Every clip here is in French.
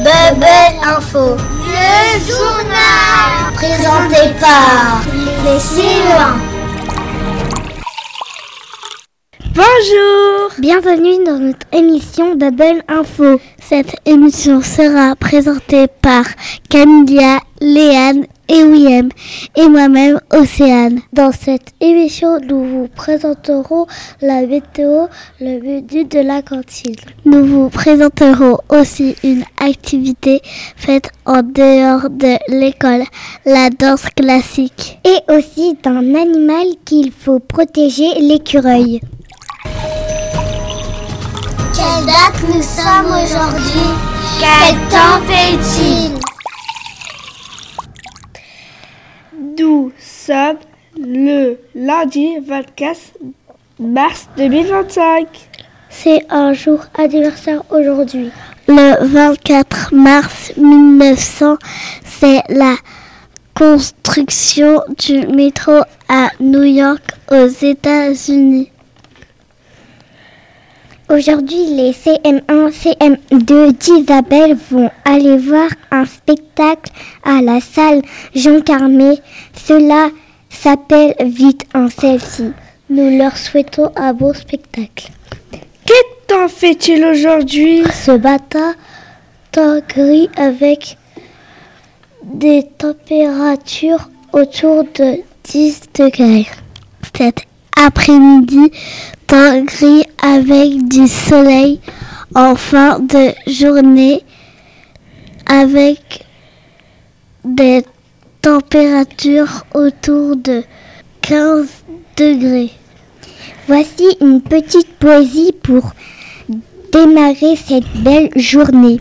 Bubble Info. Le journal. Présenté par les CE1. Bonjour. Bienvenue dans notre émission Bubble Info. Cette émission sera présentée par Camilla, Léane et William et moi-même Océane. Dans cette émission, nous vous présenterons la météo, le menu de la cantine. Nous vous présenterons aussi une activité faite en dehors de l'école, la danse classique. Et aussi d'un animal qu'il faut protéger, l'écureuil. Quelle date nous sommes aujourd'hui? Quel temps fait-il? Nous sommes le lundi 24 mars 2025. C'est un jour anniversaire aujourd'hui. Le 24 mars 1900, c'est la construction du métro à New York aux États-Unis. Aujourd'hui, les CM1, CM2 d'Isabelle vont aller voir un spectacle à la salle Jean Carmé. Cela s'appelle Vite un selfie. Nous leur souhaitons un beau spectacle. Quel temps fait-il aujourd'hui? Ce matin, temps gris avec des températures autour de 10 degrés. Cet après-midi, temps gris avec du soleil en fin de journée avec des températures autour de 15 degrés. Voici une petite poésie pour démarrer cette belle journée.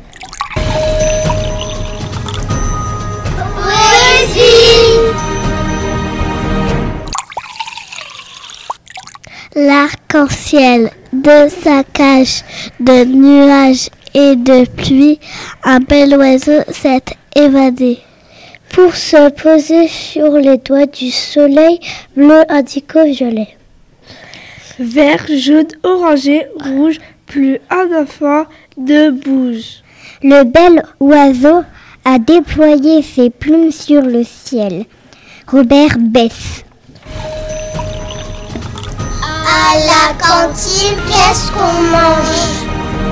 L'arc-en-ciel de sa cage de nuages et de pluie, un bel oiseau s'est évadé pour se poser sur les doigts du soleil bleu indigo violet. Vert, jaune, orangé, rouge, plus un enfant ne bouge. Le bel oiseau a déployé ses plumes sur le ciel. Robert Besse. À la cantine, qu'est-ce qu'on mange?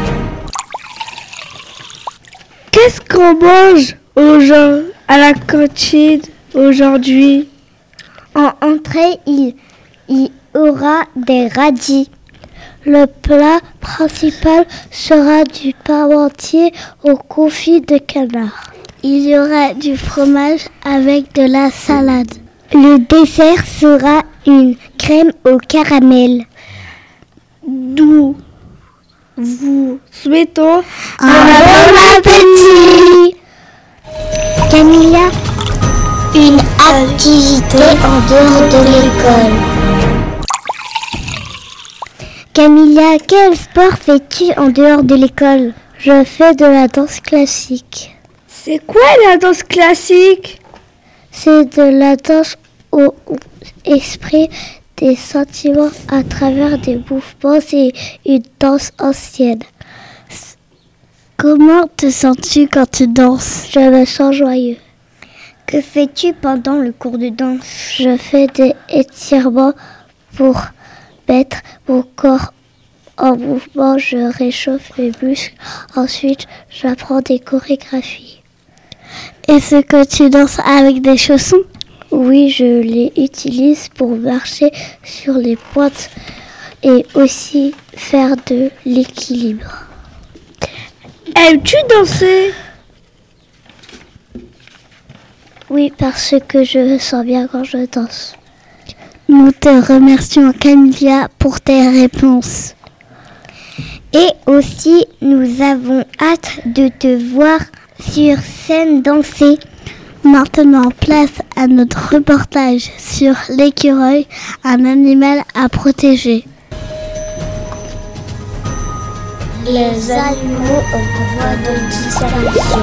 Qu'est-ce qu'on mange à la cantine aujourd'hui? En entrée, il y aura des radis. Le plat principal sera du parmentier au confit de canard. Il y aura du fromage avec de la salade. Le dessert sera une crème au caramel. Nous vous souhaitons un bon appétit. Camilla, une activité en dehors de l'école. Camilla, quel sport fais-tu en dehors de l'école? Je fais de la danse classique. C'est quoi la danse classique? C'est de la danse où on exprime des sentiments à travers des mouvements. C'est une danse ancienne. Comment te sens-tu quand tu danses? Je me sens joyeux. Que fais-tu pendant le cours de danse? Je fais des étirements pour mettre mon corps en mouvement. Je réchauffe mes muscles. Ensuite, j'apprends des chorégraphies. Est-ce que tu danses avec des chaussons? Oui, je les utilise pour marcher sur les pointes et aussi faire de l'équilibre. Aimes-tu danser? Oui, parce que je me sens bien quand je danse. Nous te remercions, Camilla, pour tes réponses. Et aussi, nous avons hâte de te voir sur scène danser. Maintenant, place à notre reportage sur l'écureuil, un animal à protéger. Les animaux en voie de disparition.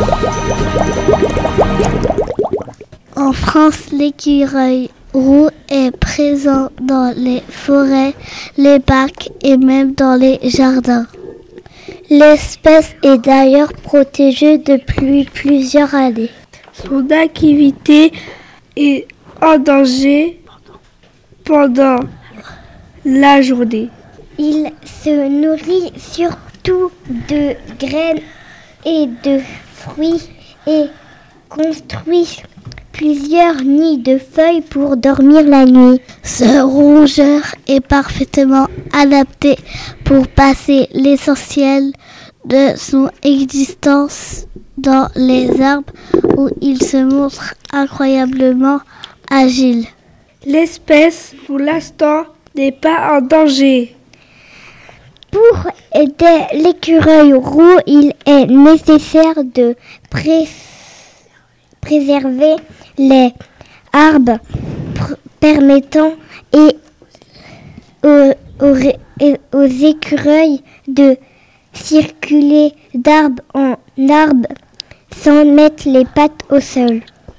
En France, l'écureuil roux est présent dans les forêts, les parcs et même dans les jardins. L'espèce est d'ailleurs protégée depuis plusieurs années. Son activité est en danger pendant la journée. Il se nourrit surtout de graines et de fruits et construit plusieurs nids de feuilles pour dormir la nuit. Ce rongeur est parfaitement adapté pour passer l'essentiel de son existence dans les arbres où il se montre incroyablement agile. L'espèce, pour l'instant, n'est pas en danger. Pour aider l'écureuil roux, il est nécessaire de préserver les arbres permettant aux écureuils de circuler d'arbre en arbre sans mettre les pattes au sol.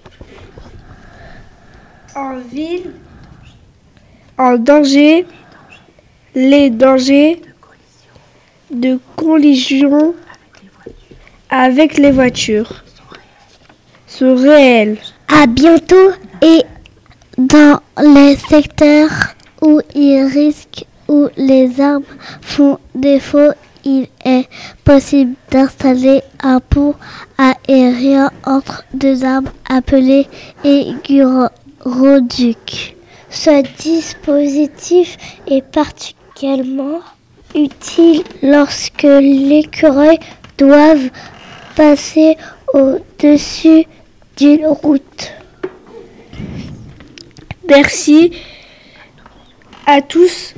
En ville, en danger, les dangers de collision avec les voitures sont réels. À bientôt et dans les secteurs où où les arbres font défaut, il est possible d'installer un pont aérien entre deux arbres appelé aiguroduc. Ce dispositif est particulièrement utile lorsque l'écureuil doit passer au-dessus d'une route. Merci à tous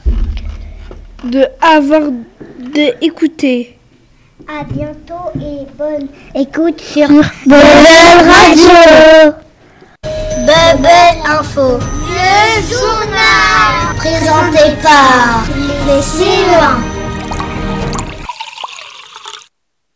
d'avoir écouté. À bientôt et bonne écoute sur Bubble Radio. Bubble Info, le journal présenté par les CE1.